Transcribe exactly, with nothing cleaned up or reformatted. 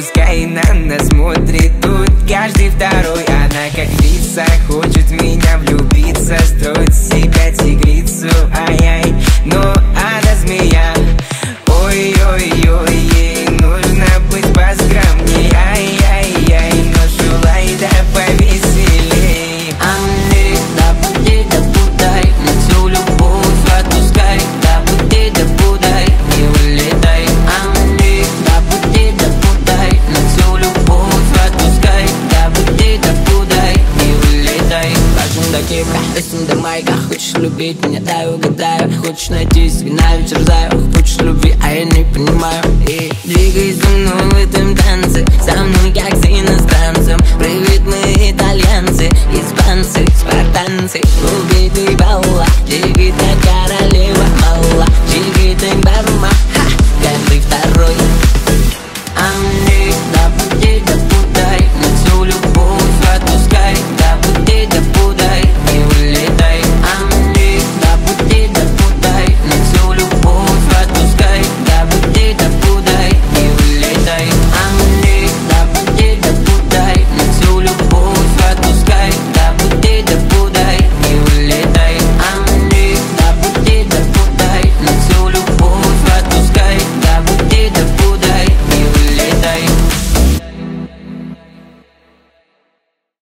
пускай на нас смотрит тут каждый второй. Она как лиса, хочет в меня влюбиться, строит из себя тигрицу, ай-яй. Но она змея, ой-ой-ой, ей нужно быть поскромней, ай-яй-яй. Но шулай да повеселей. А мне да буди, да будай, на всю любовь отпускай. Да буди, да будай, не улетай. А мне да буди, да будай, на всю любовь отпускай. Да буди, да будай, не улетай. Кажем до Кипра, лесим до майка. Хочешь любить меня, дай угадаю. Хочешь найти сигнал, терзаю. Хочешь любви, а я не понимаю. И двигай со мной в этом танце, со мной как с иностранцем.